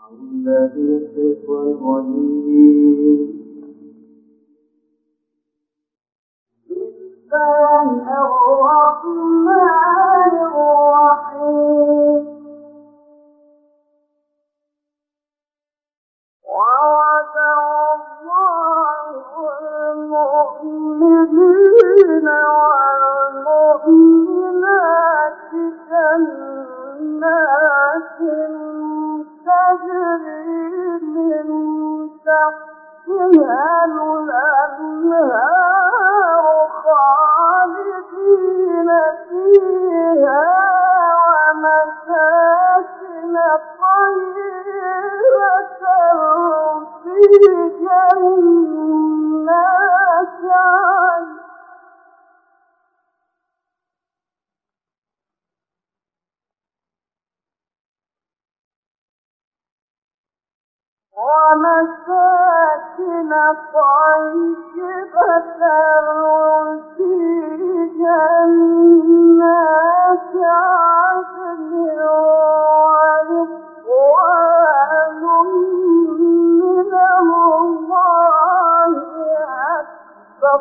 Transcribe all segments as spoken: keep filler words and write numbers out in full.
ومساكن طيبة في جنات عدن ورضوان من الله أكبر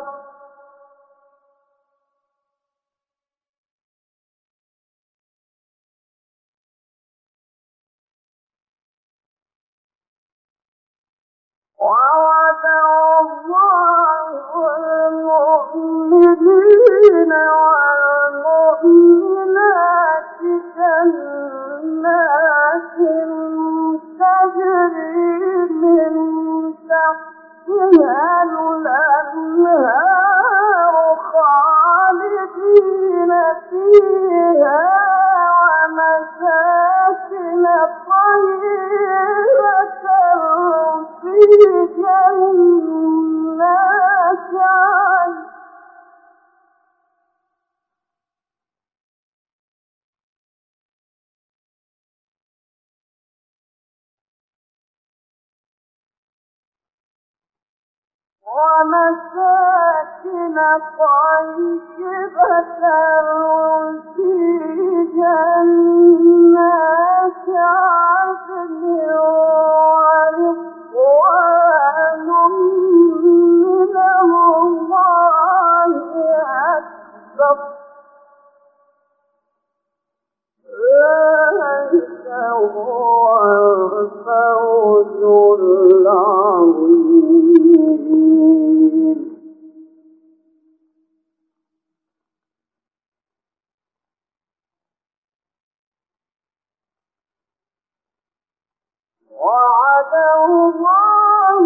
وعد الله المؤمنين والمؤمنات جنات تجري من تحتها الأنهار خالدين فيها ومساكن طيبة في جنات عدن ومساكن طيبة في جنات عدن ورضوان من الله أكبر ذلك هو الفوز العظيم وعد الله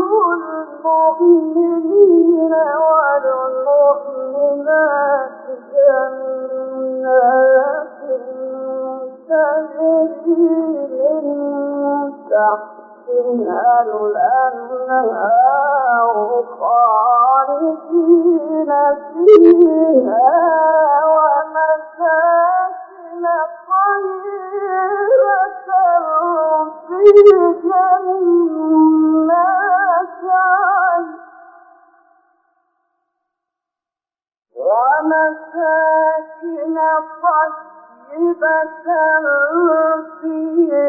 المؤمنين والمؤمنات جنات تجري من تحتها الأنهار خالدين فيها ومساكن طيبة في جنات عدن ومساكن طيبة في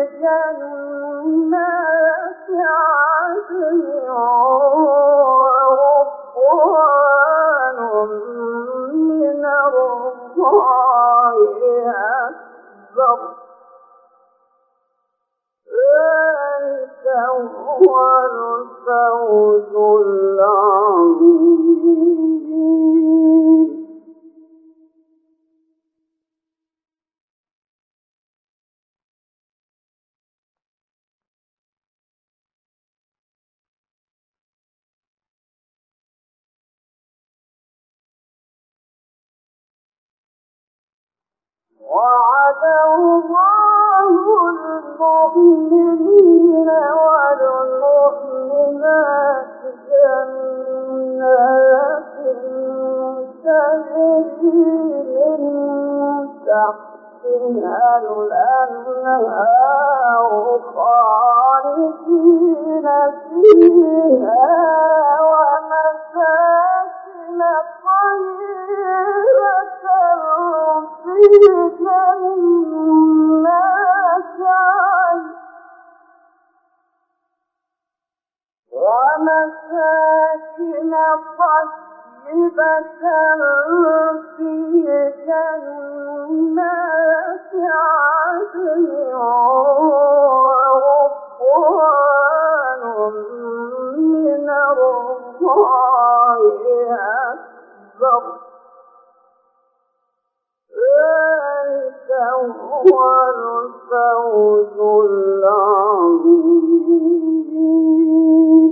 جنات عدن ورضوان من الله أكبر ذلك هو الفوز العظيم وعد الله المؤمنين والمؤمنات جنات تجري من تحتها الأنهار خالدين فيها ومساكن طيبة في جنات عدن هو الفوز العظيم.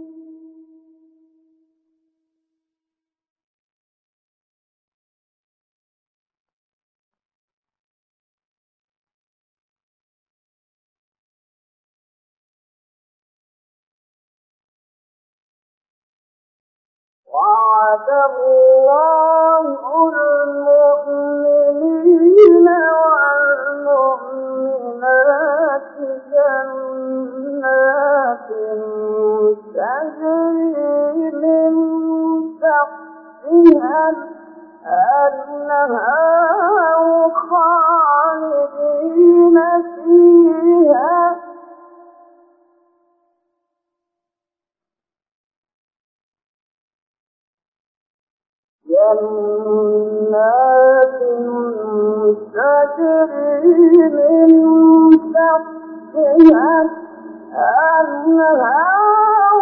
وعد الله المؤمنين والمؤمنات جنات تجري من تحتها الأنهار خالدين فيها جنات تجري من تحتها الأنهار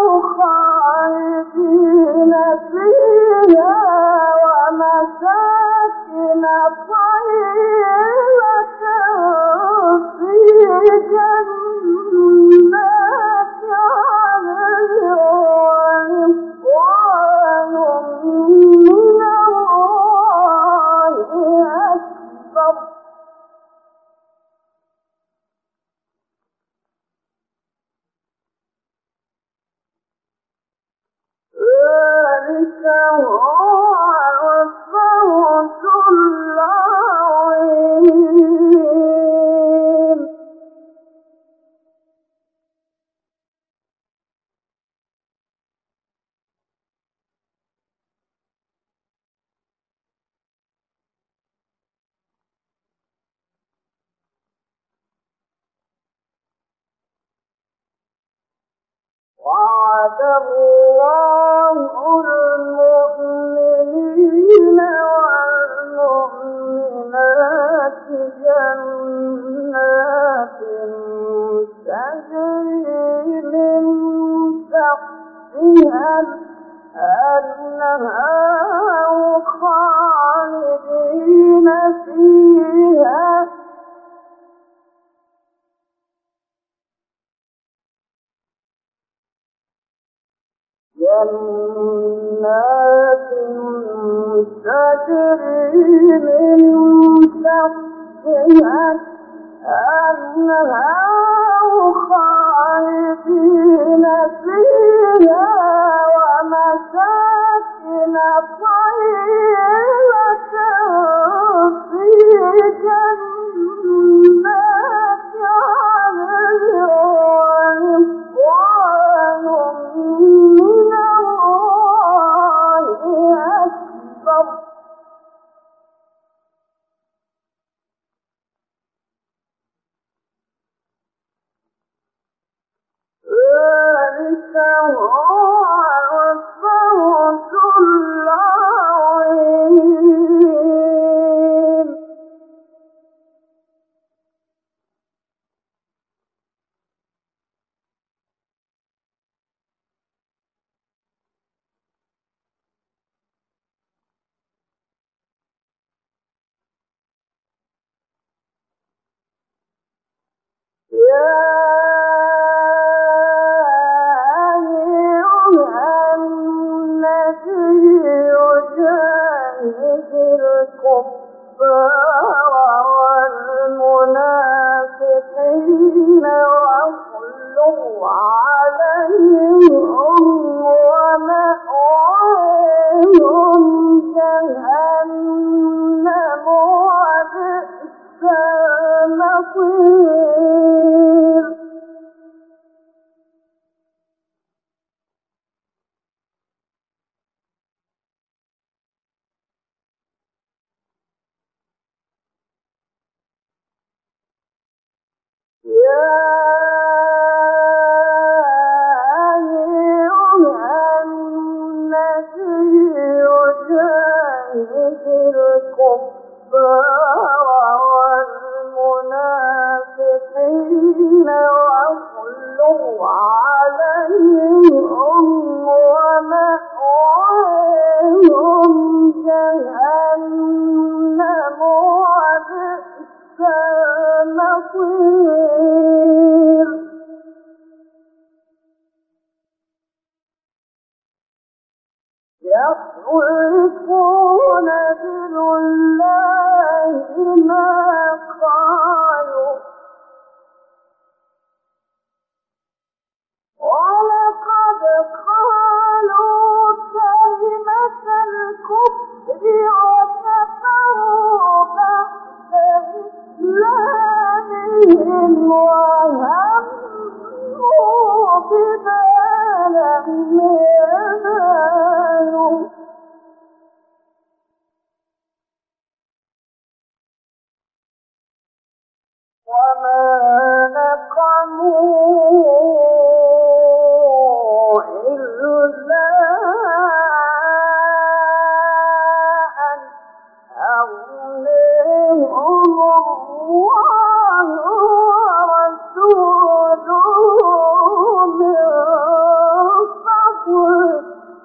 خالدين فيها ومساكن طيبة في جنات عدن ورضوان من الله أكبر. ذلك هو الفوز العظيم. وعد الله المؤمنين والمؤمنات جنات تجري من تحتها الأنهار خالدين فيها جنات تجري من تحتها الأنهار خالدين فيها ومساكن طيبة في جنات عدن ورضوان من الله أكبر. ذلك هو الفوز العظيم. يا أيها النبي جاهد الكفار والمنافقين واغلظ عليهم ومأواهم جهنم وبئس المصير. يا مصير يحلفون بالله ما قالوا ولقد قالوا كلمة الكفر وكفروا بعد إسلامهم وهموا بما لم ينالوا وما نقموا إلا أن أغنيهم الله ورسوله من فضله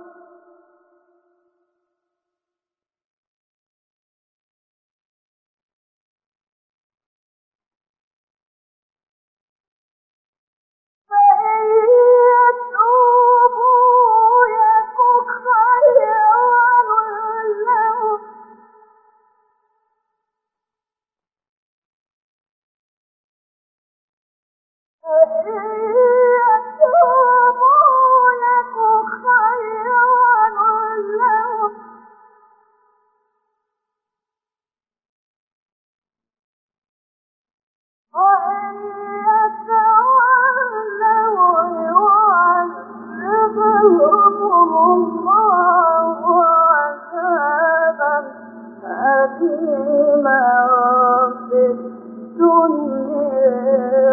فإن يتوبوا يك خيرا لهم فإن يتوبوا يك خيرا لهم وإن يتولوا يعذبهم الله عذابا أليما في الدنيا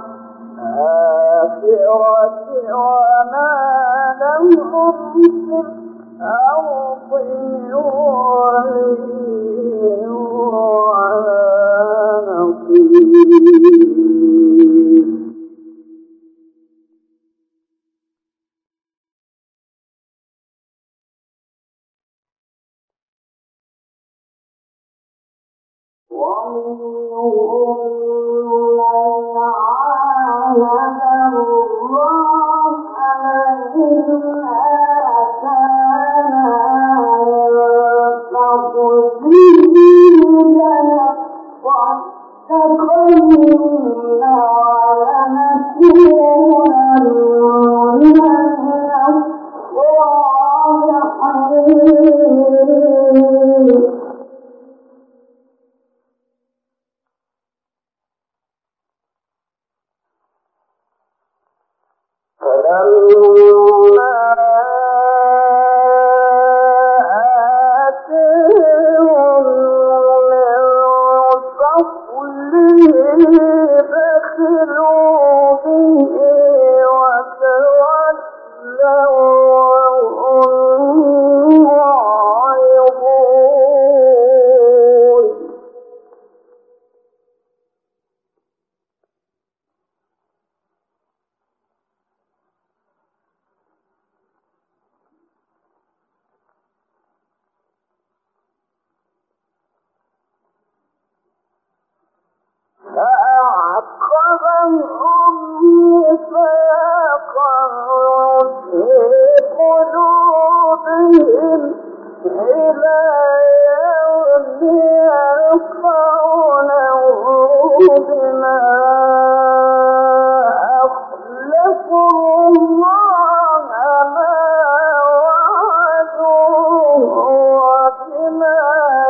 والآخرة وما لهم في الأرض من ولي ولا نصير ومنهم من عاهد الله لئن آتانا من فضله لنصدقن ولنكونن من الصالحين فلما آتاهم من فضله بخلوا به وتولوا وهم معرضون فأعقبهم نفاقا في قلوبهم إلى يوم يلقونه بما أخلفوا الله ما وعدوه وبما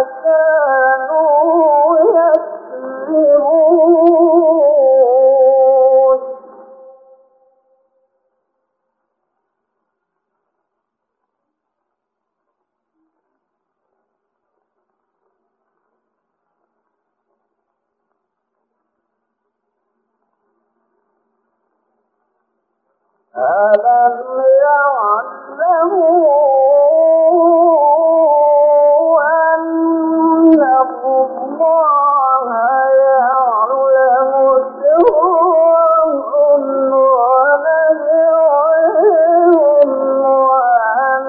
كانوا يكذبون ألم يعلموا أن الله يعلم سرهم ونجواهم وأن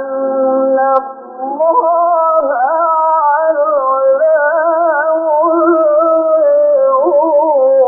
الله علام الغيوب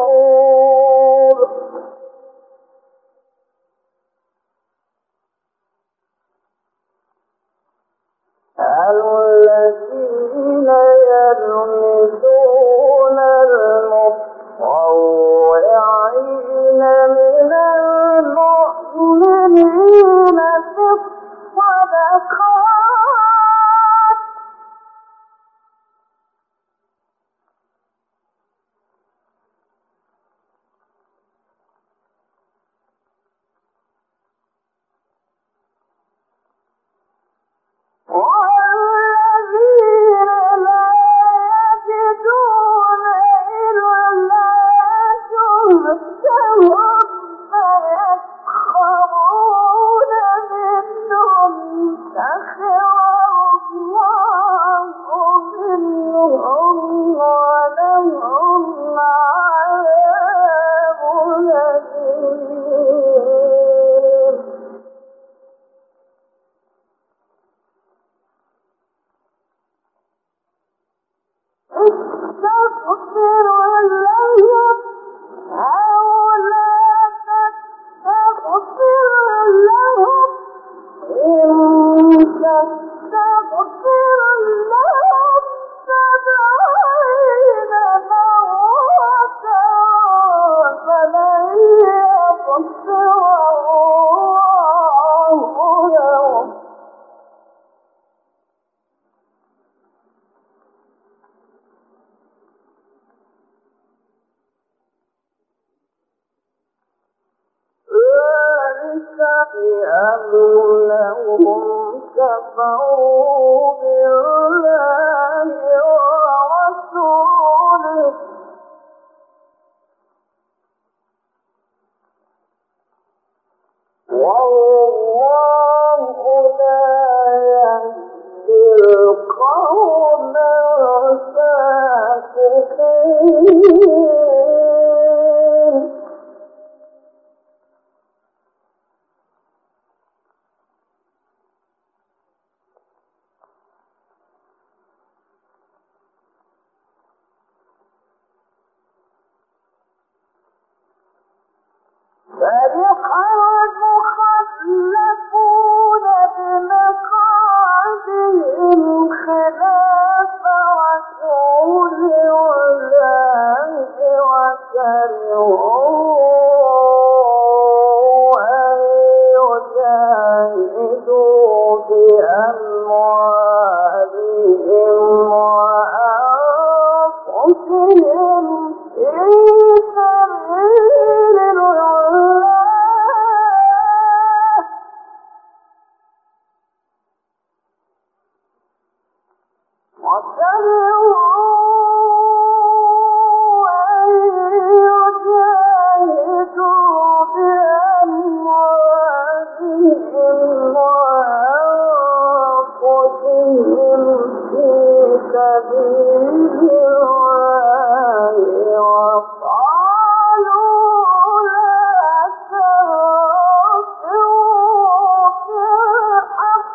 بأنهم كفروا بالله ورسوله والله لا يهدي القوم الفاسقين. فرح المخلفون بمقعدهم خلاف رسول الله وكرهوا أن يجاهدوا بأموالهم وأنفسهم في سبيل الله وكرهوا أن يجاهدوا بأموالهم وأنفسهم في سبيل الله وقالوا لا تنفروا في الحرب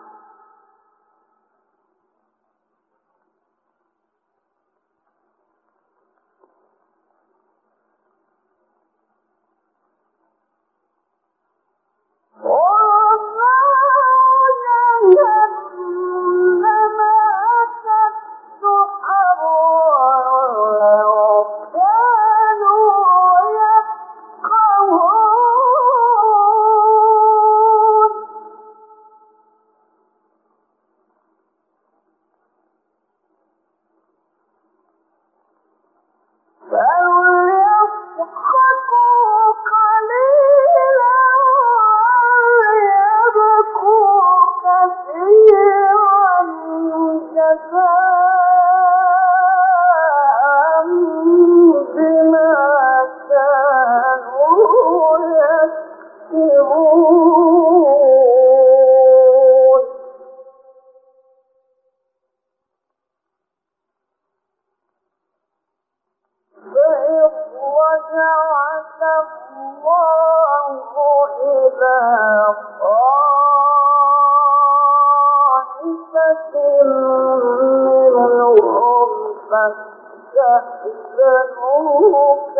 فاستأذنوك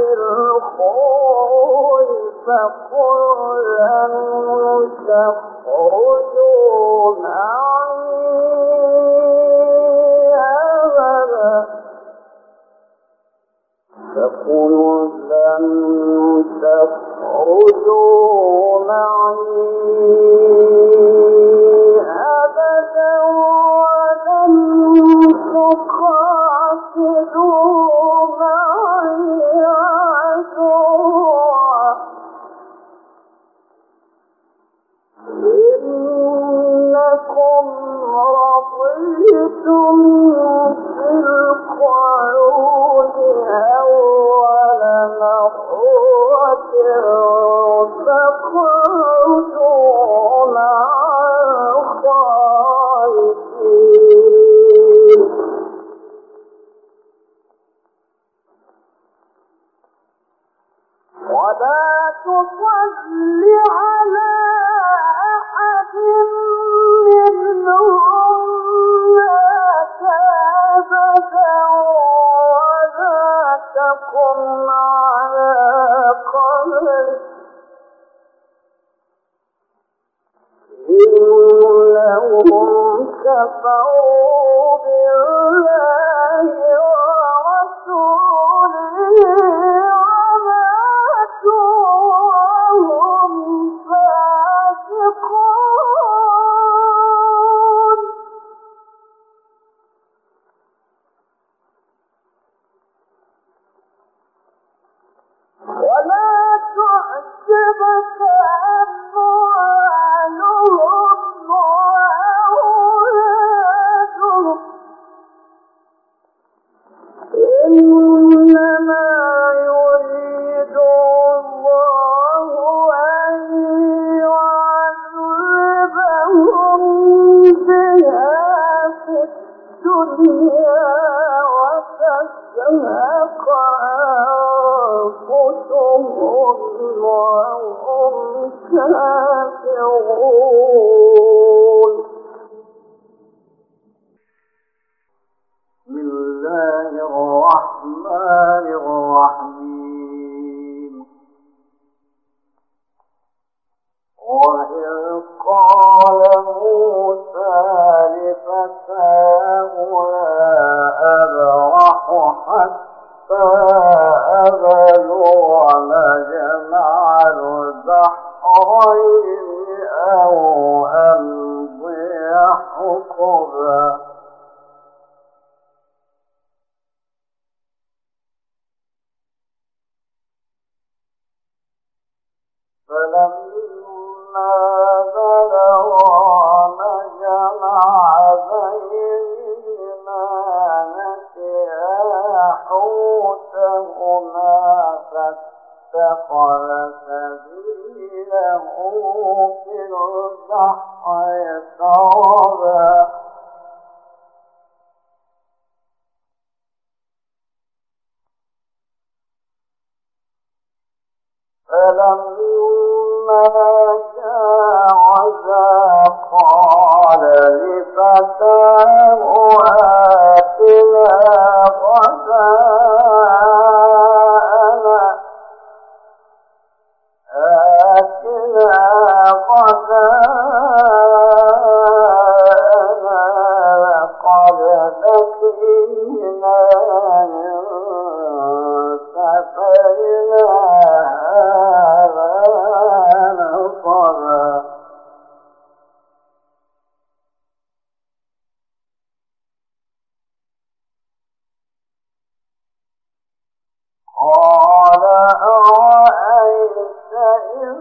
للخروج فقل لن تخرجوا معي أبدا فقل لن تخرجوا معي أبدا ولن تقاتلوا معي عدوا إنكم رضيتم بالقعود أول مرة فاقعدوا مع الخالفين ولا تصل على أحد منهم مات أبدا ولا تقم على قبره إنهم كفروا بالله ورسوله وماتوا وهم فاسقون ولا تعجبك أموالهم وهم كافرون. بسم الله الرحمن الرحيم. وإذ قال موسى لفتاه لا أبرح حتى أبلغ مجمع البحرين أو أمضي حقبا. فلما بلغا مجمع بينهما نسيا حوتهما فاتخذ سبيله في البحر سربا. فلما جاوزا قال لفتاه آتنا غداءنا آتنا غداءنا لقد لقينا من سفرنا هذا نصبا. قال أرأيت إذ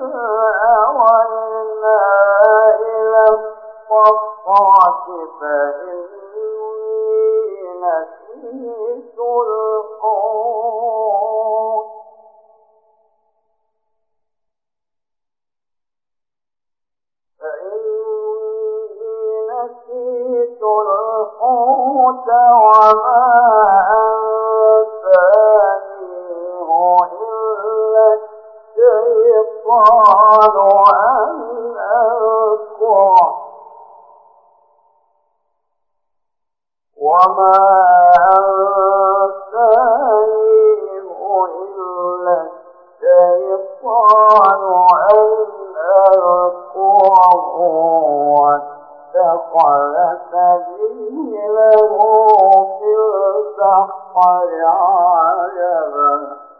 أوينا إلى الصخرة فإني نسيت الحوت فإني نسيت الحوت وما أنسانيه إلا الشيطان أن أذكره وما أنسانيه إلا الشيطان أن أذكره واتخذ سبيله في البحر عجبا.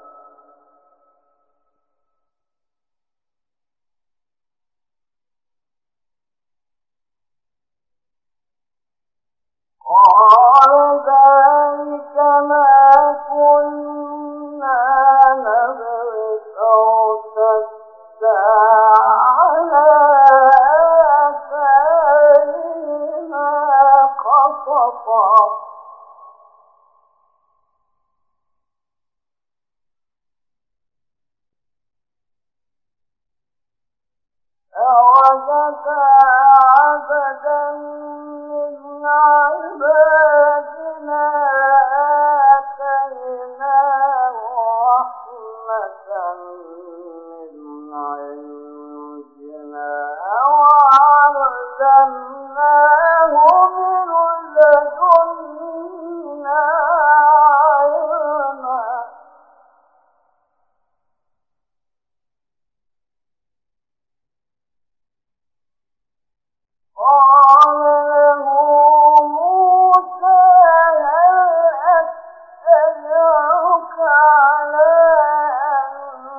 قال ذلك ما كنا نبغي فارتدا على آثارهما قصصا. أوجدا عبدا من عبادنا آتيناه رحمة من عندنا وعلمناه من لدنا علما. قال له موسى هل أتبعك على أن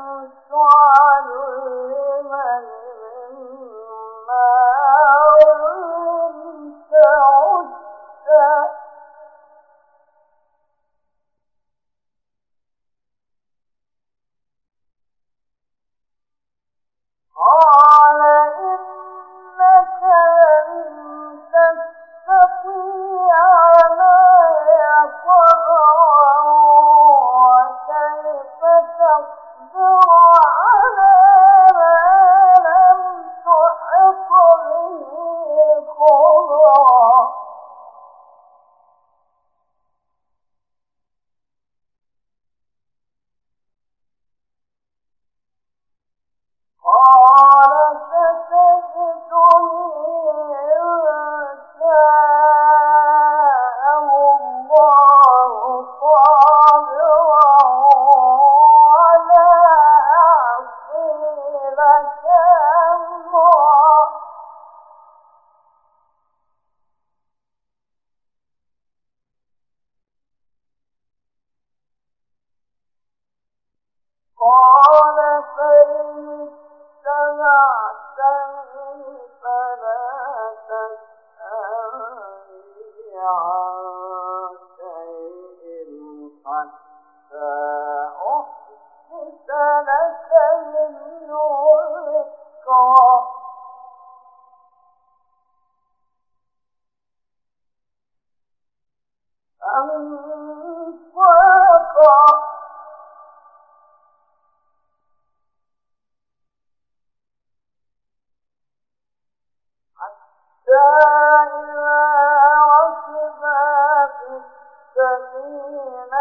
تعلمني مما علمت رشدا. قال إنك لن تستطيع معي صبرا وكيف تصبر على ما لم تحط به خبرا.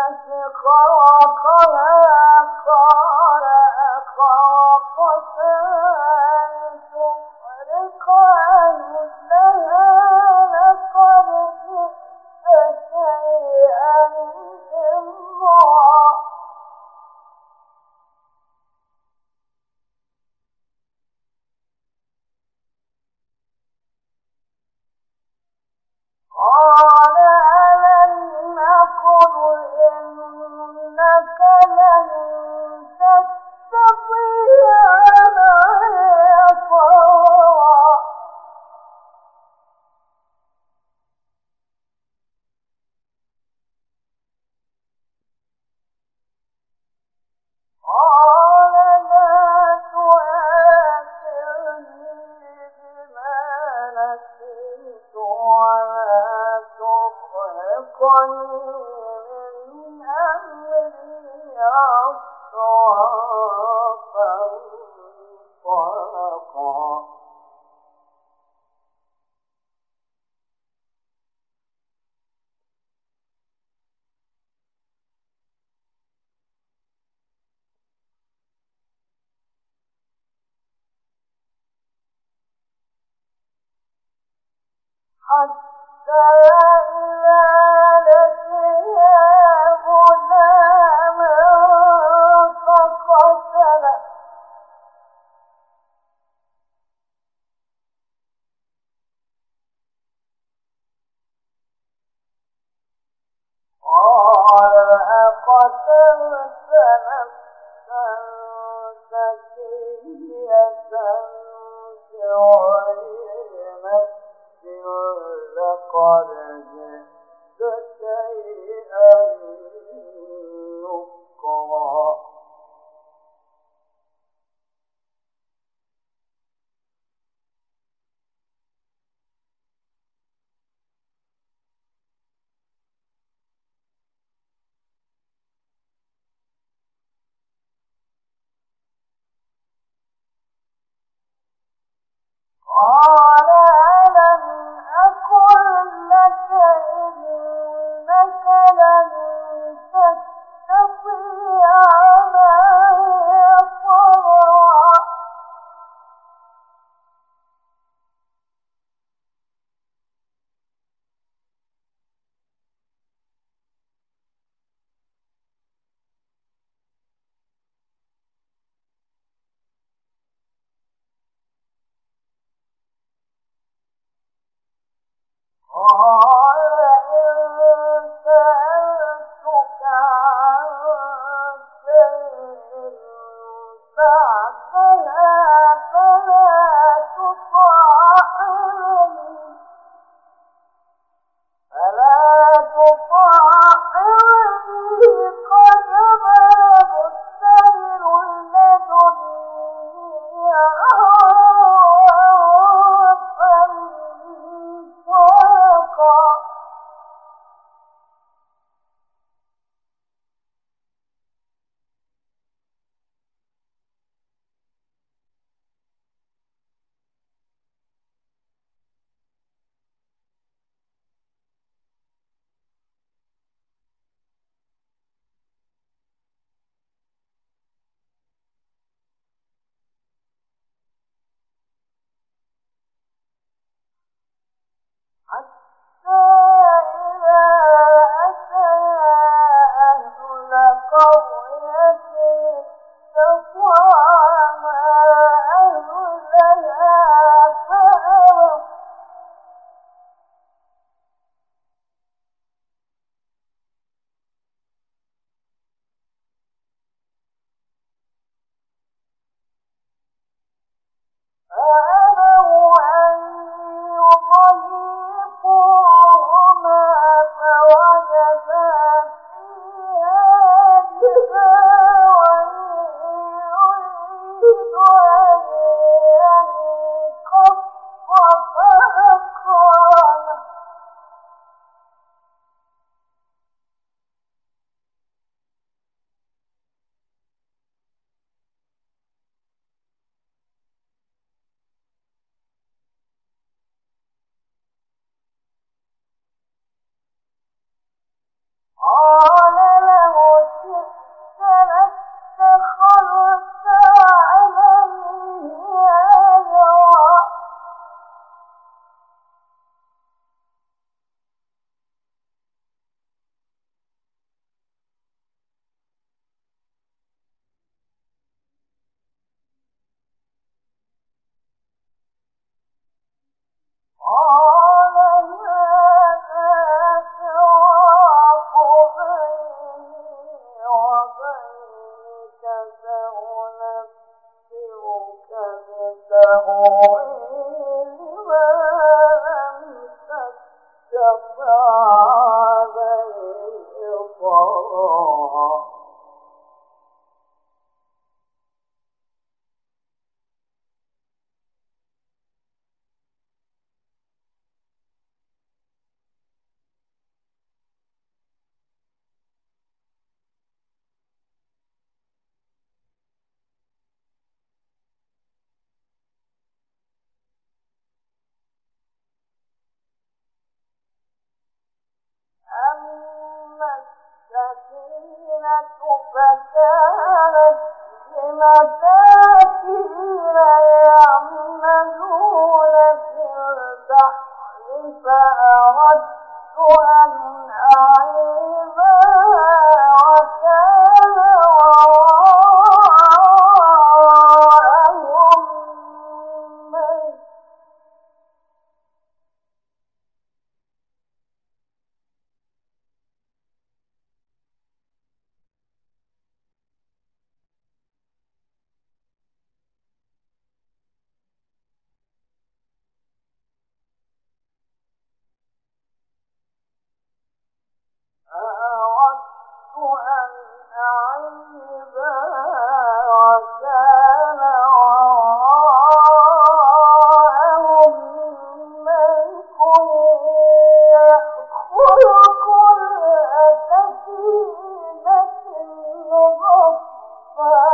حتى إذا لقيا غلاما فقتله قال أقتلت نفسا زكية بغير نفس لقد جئت شيئا نكرا سأنبئك بتأويل ما لم تستطع عليه صبرا أما السفينة فكانت لمساكين يعملون في البحر فأردت أن أعيبها وكان وراءهم ملك فأردت أن أعيبها وكان وراءهم ملك يأخذ كل سفينة غصبا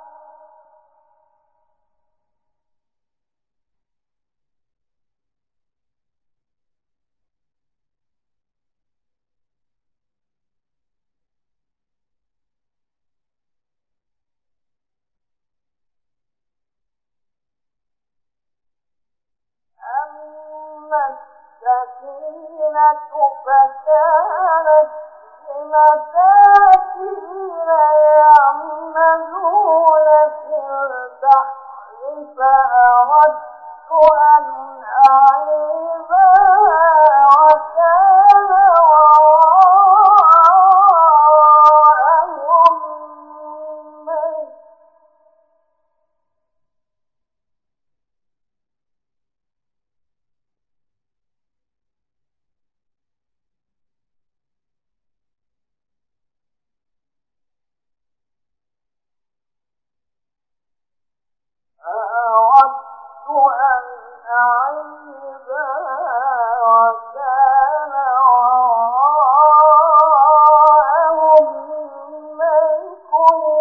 أما السفينة فكانت لمساكين يعملون في البحر فأردت أن أعيبها وكان وراءهم ملك فأردت أن أعيبها وكان وراءهم ملك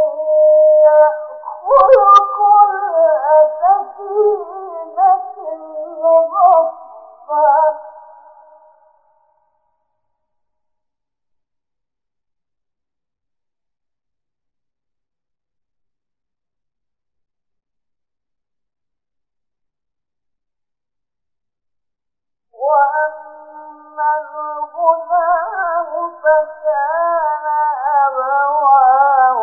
يأخذ كل سفينة غصبا وأما الغلام فكان أبواه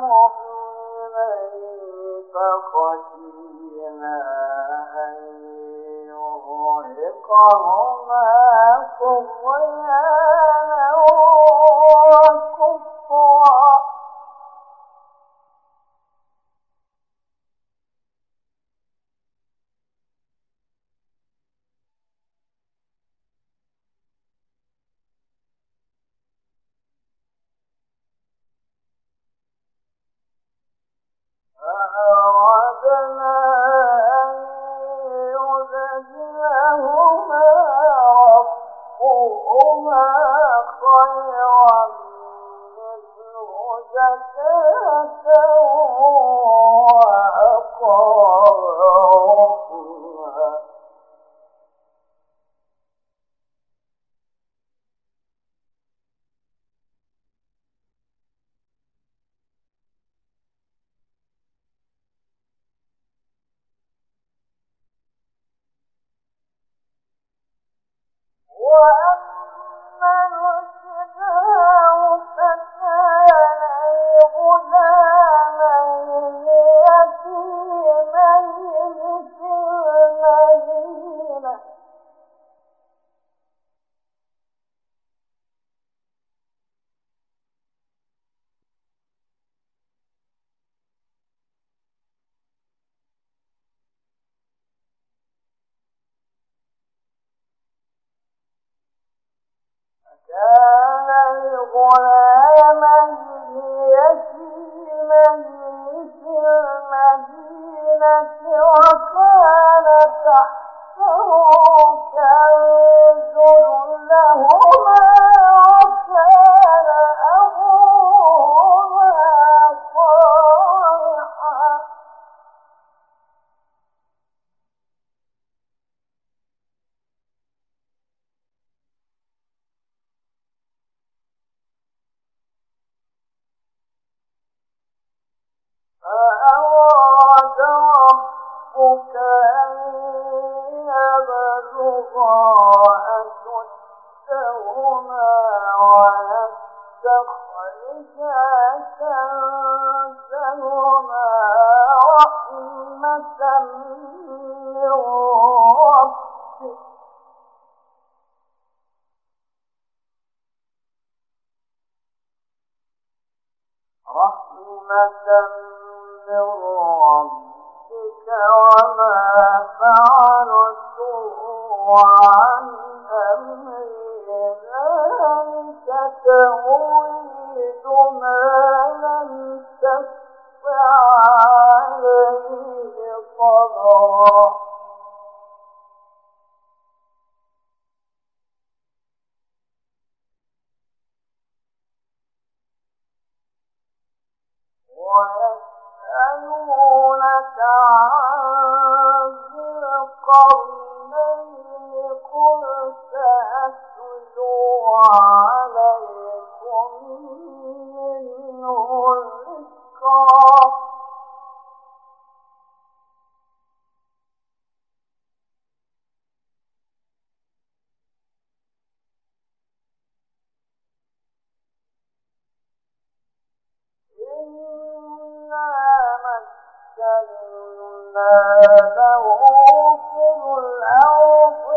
مؤمنين فخشينا أن يرهقهما طغيانا وكفرا فأردنا أن يبدلهما ربهما خيرا منه زكاة وأقرب رحما وأما الجدار فكان لغلامين غلامين يتيمين في المدينة وكان تحته كنز لهما وكان أبوهما صالحا فأراد ربك أن يبلغا أشدهما ويستخرجا كنزهما رحمة من ربك رحمة من ربك وما فعلته عن أمري ذلك تأويل ما لم تستطع عليه صبرا ويسألونك عن ذي القرنين قل سأتلو عليكم منه ذكرا له في الأرض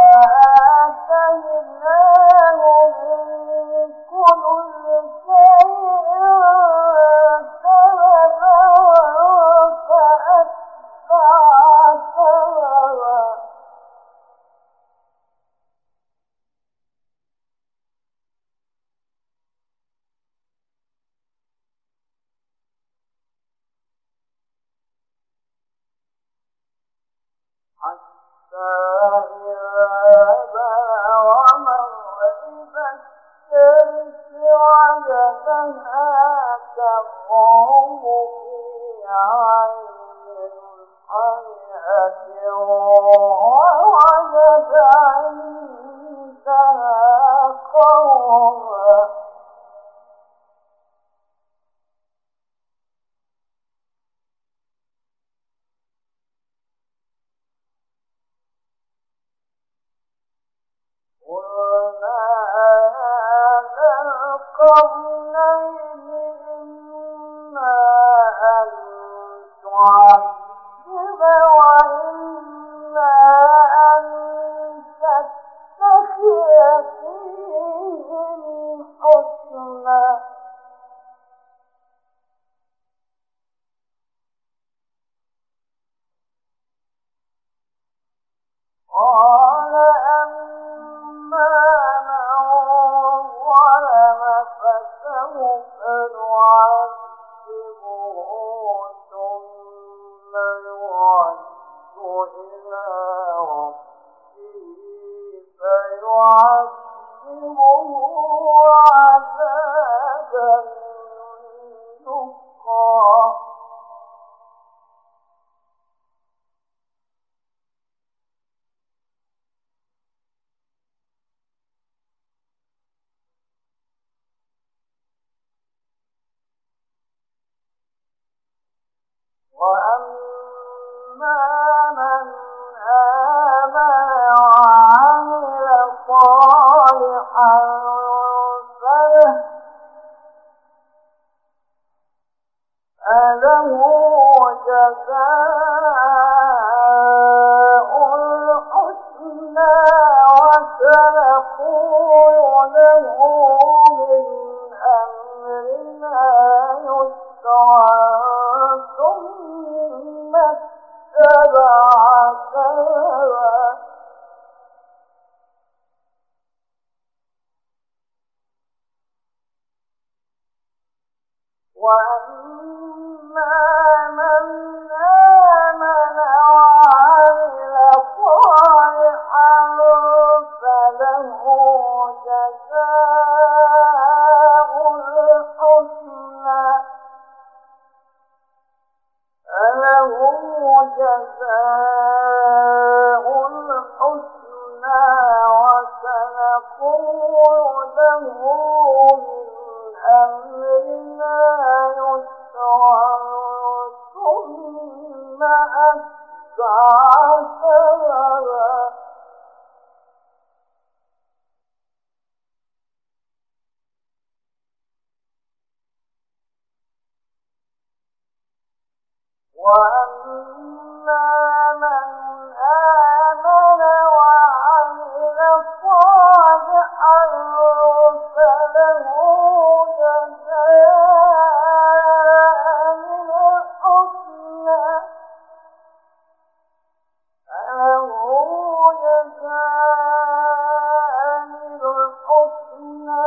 وآتيناه من كل شيء سببا فأتبع سببا حتى إذا بلغ مغرب الشمس وجدها تغرب في عين حمئة ووجد عندها قوما القرنين إما أن تعذب وإما أن تتخذ فيهم حسنا قال أما من ظلم فسوف نعذبه ثم يرد إلى ربه فيعذبه عذابا نكرا وأما من آمن وعمل صالحا فله فله جزاء الحسنى وسنقول له من أمرنا يسرا ثم اتبع سببا من آمن وعمل صالحا فله جزاء الحسنى فله جزاء الحسنى وسنقول له من أمرنا يسرا ثم أتبع سببا وأما من آمن وعمل صالحا فله جزاء الحسنى فله جزاء الحسنى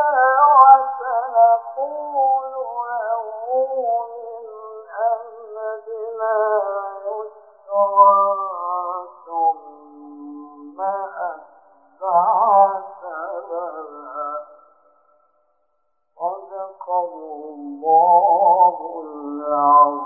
وسنقول له من أمرنا يسرا ثم أتبع سببا صدق الله العظيم.